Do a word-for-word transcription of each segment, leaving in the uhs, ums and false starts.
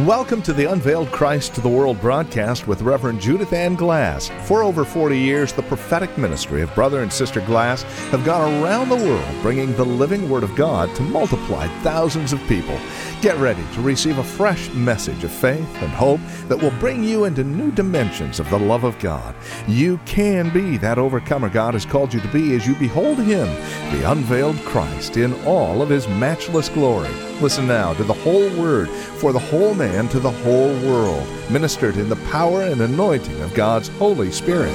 Welcome to the Unveiled Christ to the World broadcast with Reverend Judith Ann Glass. For over forty years, the prophetic ministry of Brother and Sister Glass have gone around the world bringing the living Word of God to multiply thousands of people. Get ready to receive a fresh message of faith and hope that will bring you into new dimensions of the love of God. You can be that overcomer God has called you to be as you behold Him, the unveiled Christ, in all of His matchless glory. Listen now to the whole Word for the whole man to the whole world, ministered in the power and anointing of God's Holy Spirit.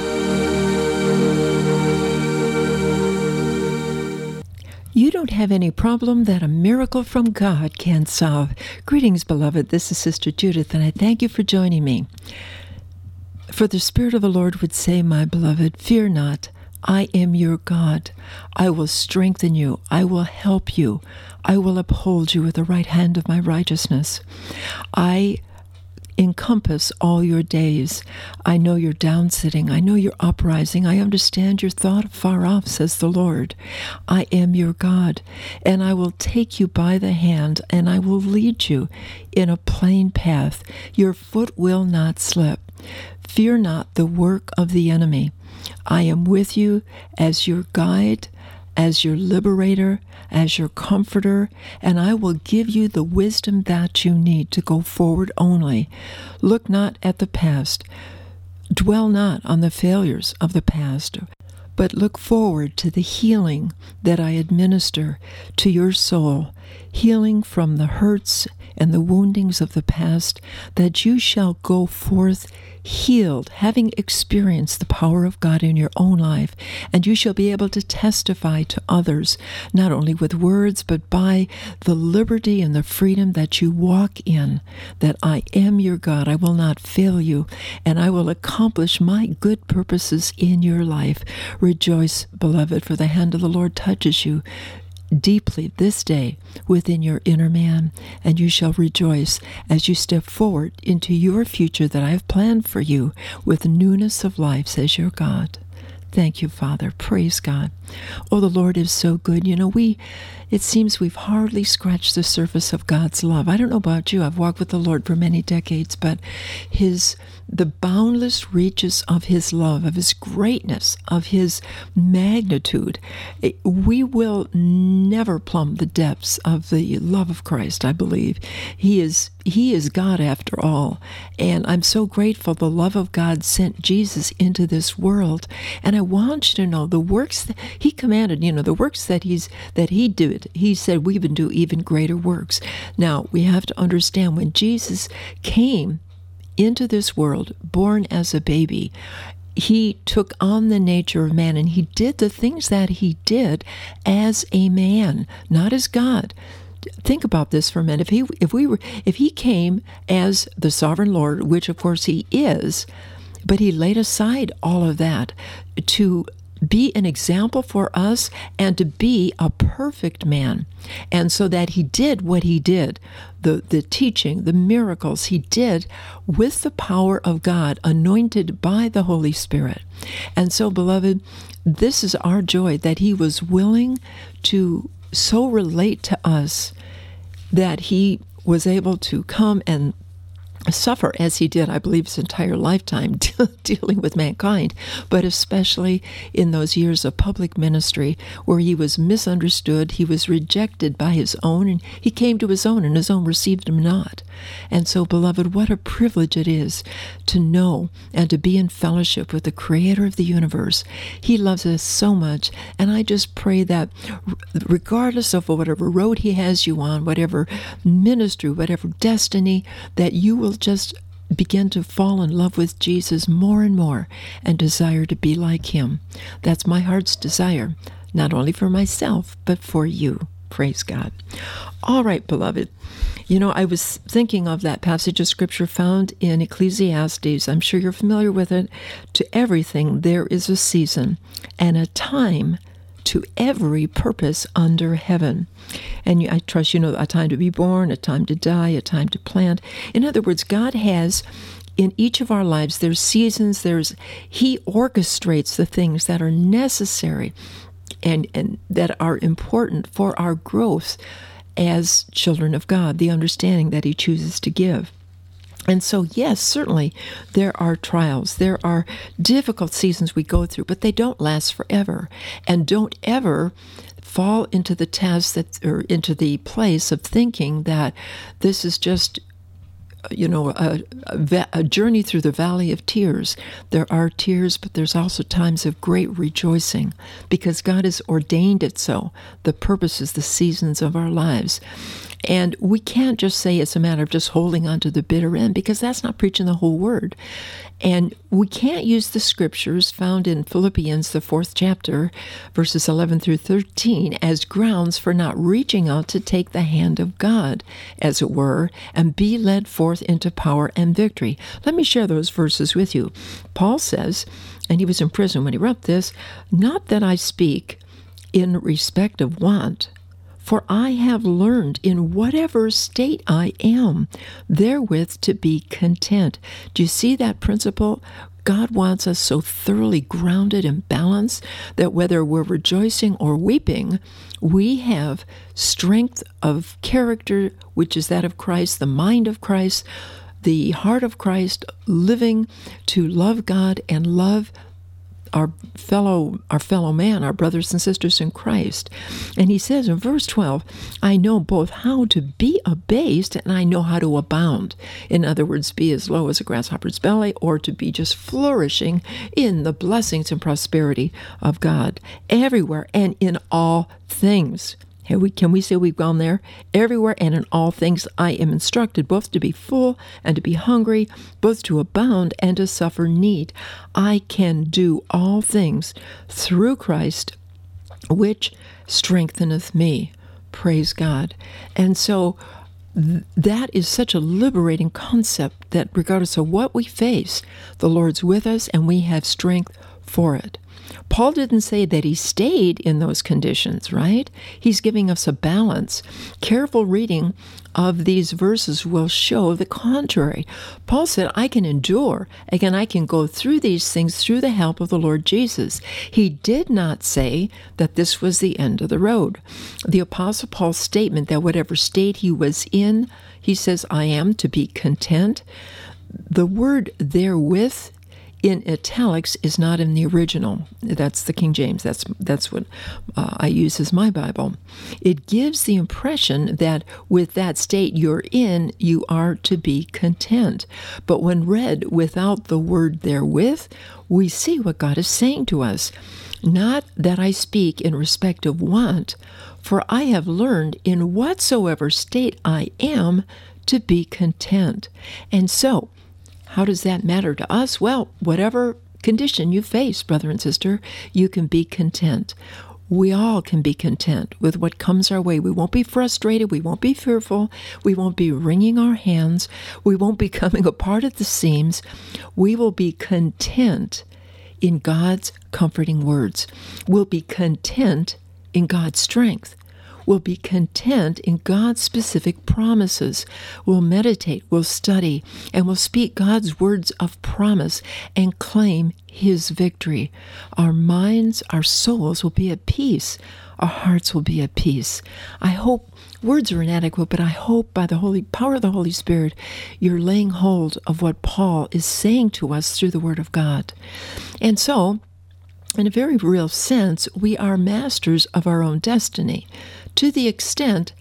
You don't have any problem that a miracle from God can't solve. Greetings, beloved. This is Sister Judith, and I thank you for joining me. For the Spirit of the Lord would say, my beloved, fear not. I am your God. I will strengthen you. I will help you. I will uphold you with the right hand of my righteousness. I encompass all your days. I know your downsitting. I know your uprising. I understand your thought far off, says the Lord. I am your God, and I will take you by the hand, and I will lead you in a plain path. Your foot will not slip. Fear not the work of the enemy. I am with you as your guide, as your liberator, as your comforter, and I will give you the wisdom that you need to go forward only. Look not at the past. Dwell not on the failures of the past, but look forward to the healing that I administer to your soul, healing from the hurts and the woundings of the past, that you shall go forth healed, having experienced the power of God in your own life, and you shall be able to testify to others, not only with words, but by the liberty and the freedom that you walk in, that I am your God, I will not fail you, and I will accomplish my good purposes in your life. Rejoice, beloved, for the hand of the Lord touches you deeply this day within your inner man, and you shall rejoice as you step forward into your future that I have planned for you with newness of life, says your God. Thank you, Father. Praise God. Oh, the Lord is so good. You know, we, it seems we've hardly scratched the surface of God's love. I don't know about you. I've walked with the Lord for many decades, but His, the boundless reaches of His love, of His greatness, of His magnitude, it, we will never plumb the depths of the love of Christ, I believe. He is He is God after all. And I'm so grateful the love of God sent Jesus into this world. And I want you to know the works that He commanded, you know, the works that He's that He did, He said we would do even greater works. Now, we have to understand when Jesus came into this world, born as a baby, He took on the nature of man, and He did the things that He did as a man, not as God. Think about this for a minute. If he, if we were, if he came as the sovereign Lord, which of course He is, but He laid aside all of that to be an example for us and to be a perfect man, and so that He did what He did, the the teaching, the miracles He did with the power of God, anointed by the Holy Spirit. And so, beloved, this is our joy, that He was willing to so relate to us that He was able to come and suffer as He did, I believe, His entire lifetime dealing with mankind, but especially in those years of public ministry where He was misunderstood, He was rejected by His own, and He came to His own, and His own received Him not. And so, beloved, what a privilege it is to know and to be in fellowship with the Creator of the universe. He loves us so much, and I just pray that regardless of whatever road He has you on, whatever ministry, whatever destiny, that you will just begin to fall in love with Jesus more and more and desire to be like Him. That's my heart's desire, not only for myself, but for you. Praise God. All right, beloved. You know, I was thinking of that passage of Scripture found in Ecclesiastes. I'm sure you're familiar with it. To everything there is a season and a time to every purpose under heaven. And I trust you know a time to be born, a time to die, a time to plant. In other words, God has, in each of our lives, there's seasons, there's He orchestrates the things that are necessary and, and that are important for our growth as children of God, the understanding that He chooses to give. And so, yes, certainly there are trials. There are difficult seasons we go through, but they don't last forever. And don't ever fall into the task that, or into the place of thinking that this is just, you know, a, a, a journey through the valley of tears. There are tears, but there's also times of great rejoicing because God has ordained it so, the purposes, the seasons of our lives. And we can't just say it's a matter of just holding on to the bitter end, because that's not preaching the whole word. And we can't use the scriptures found in Philippians, the fourth chapter, verses eleven through thirteen, as grounds for not reaching out to take the hand of God, as it were, and be led forth into power and victory. Let me share those verses with you. Paul says, and he was in prison when he wrote this, "Not that I speak in respect of want, for I have learned in whatever state I am, therewith to be content." Do you see that principle? God wants us so thoroughly grounded and balanced that whether we're rejoicing or weeping, we have strength of character, which is that of Christ, the mind of Christ, the heart of Christ, living to love God and love our fellow our fellow man, our brothers and sisters in Christ. And he says in verse twelve, "I know both how to be abased and I know how to abound." In other words, be as low as a grasshopper's belly, or to be just flourishing in the blessings and prosperity of God everywhere and in all things. Can we, can we say we've gone there? Everywhere and in all things I am instructed both to be full and to be hungry, both to abound and to suffer need. I can do all things through Christ, which strengtheneth me. Praise God. And so th- that is such a liberating concept that regardless of what we face, the Lord's with us and we have strength for it. Paul didn't say that he stayed in those conditions, right? He's giving us a balance. Careful reading of these verses will show the contrary. Paul said, I can endure. Again, I can go through these things through the help of the Lord Jesus. He did not say that this was the end of the road. The Apostle Paul's statement that whatever state he was in, he says, I am to be content. The word therewith in italics is not in the original. That's the King James. That's that's what uh, I use as my Bible. It gives the impression that with that state you're in, you are to be content. But when read without the word therewith, we see what God is saying to us. Not that I speak in respect of want, for I have learned in whatsoever state I am to be content. And so, how does that matter to us? Well, whatever condition you face, brother and sister, you can be content. We all can be content with what comes our way. We won't be frustrated. We won't be fearful. We won't be wringing our hands. We won't be coming apart at the seams. We will be content in God's comforting words. We'll be content in God's strength. We'll be content in God's specific promises. We'll meditate, we'll study, and we'll speak God's words of promise and claim His victory. Our minds, our souls will be at peace. Our hearts will be at peace. I hope, words are inadequate, but I hope by the holy power of the Holy Spirit, you're laying hold of what Paul is saying to us through the Word of God. And so, in a very real sense, we are masters of our own destiny, to the extent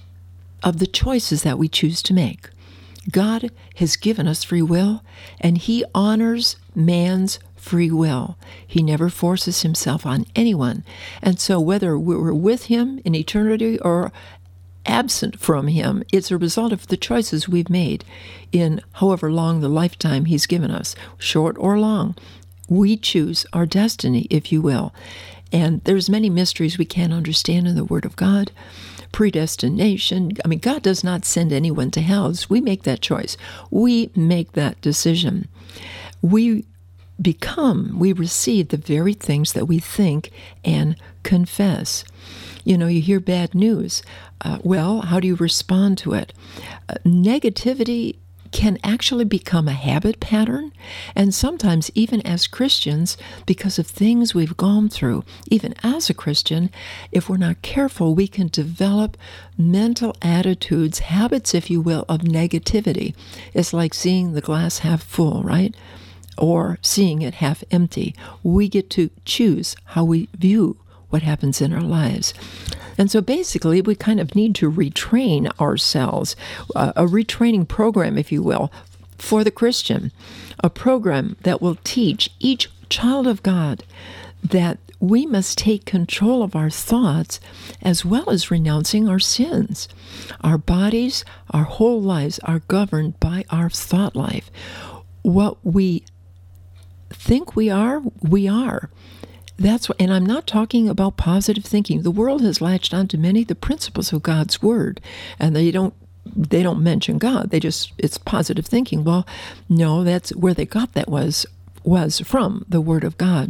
of the choices that we choose to make. God has given us free will, and He honors man's free will. He never forces Himself on anyone. And so whether we're with Him in eternity or absent from Him, it's a result of the choices we've made in however long the lifetime He's given us, short or long. We choose our destiny, if you will. And there's many mysteries we can't understand in the Word of God. Predestination. I mean, God does not send anyone to hell. We make that choice. We make that decision. We become, we receive the very things that we think and confess. You know, you hear bad news. Uh, well, how do you respond to it? Uh, negativity can actually become a habit pattern. And sometimes, even as Christians, because of things we've gone through, even as a Christian, if we're not careful, we can develop mental attitudes, habits, if you will, of negativity. It's like seeing the glass half full, right? Or seeing it half empty. We get to choose how we view what happens in our lives. And so basically, we kind of need to retrain ourselves, uh, a retraining program, if you will, for the Christian, a program that will teach each child of God that we must take control of our thoughts as well as renouncing our sins. Our bodies, our whole lives are governed by our thought life. What we think we are, we are. That's what, and I'm not talking about positive thinking. The world has latched onto many of the principles of God's Word, and they don't they don't mention God. They just it's positive thinking. Well, no, that's where they got that was was from the Word of God.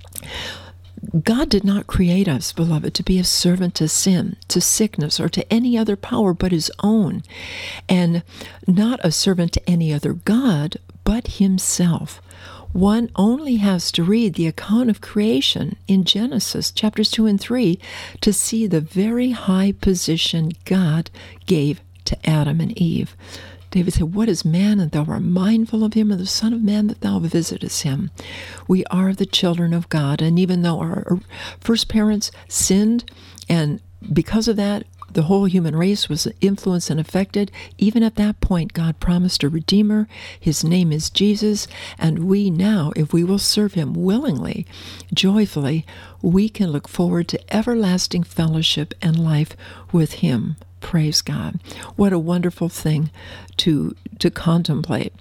God did not create us, beloved, to be a servant to sin, to sickness, or to any other power but His own, and not a servant to any other God but Himself. One only has to read the account of creation in Genesis chapters two and three to see the very high position God gave to Adam and Eve. David said, "What is man that thou art mindful of him, and the Son of Man that thou visitest him?" We are the children of God, and even though our first parents sinned, and because of that, the whole human race was influenced and affected, even at that point, God promised a Redeemer. His name is Jesus, and we now, if we will serve Him willingly, joyfully, we can look forward to everlasting fellowship and life with Him. Praise God. What a wonderful thing to, to contemplate.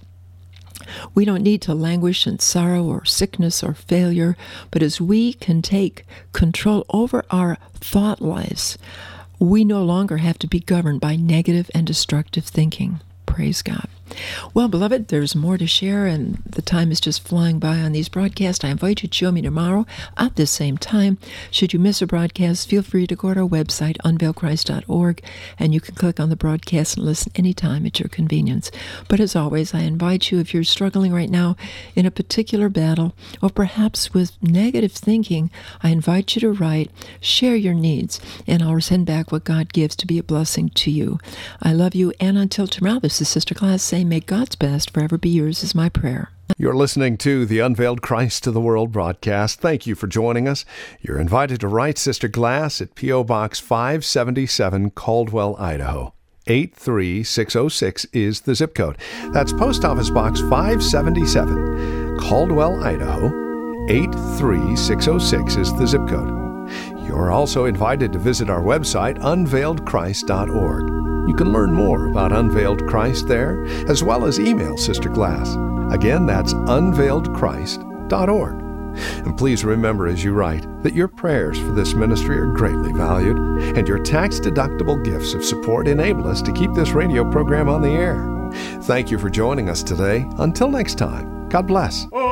We don't need to languish in sorrow or sickness or failure, but as we can take control over our thought lives, we no longer have to be governed by negative and destructive thinking. Praise God. Well, beloved, there's more to share, and the time is just flying by on these broadcasts. I invite you to join me tomorrow at this same time. Should you miss a broadcast, feel free to go to our website, unveiled christ dot org, and you can click on the broadcast and listen anytime at your convenience. But as always, I invite you, if you're struggling right now in a particular battle, or perhaps with negative thinking, I invite you to write, share your needs, and I'll send back what God gives to be a blessing to you. I love you, and until tomorrow, this is Sister Glass saying, may God's best forever be yours is my prayer. You're listening to the Unveiled Christ to the World broadcast. Thank you for joining us. You're invited to write Sister Glass at P O. Box five seventy-seven, Caldwell, Idaho. eight three six oh six is the zip code. That's Post Office Box five seventy-seven, Caldwell, Idaho. eight three six oh six is the zip code. You're also invited to visit our website, unveiled christ dot org. You can learn more about Unveiled Christ there, as well as email Sister Glass. Again, that's unveiled christ dot org. And please remember as you write that your prayers for this ministry are greatly valued, and your tax-deductible gifts of support enable us to keep this radio program on the air. Thank you for joining us today. Until next time, God bless.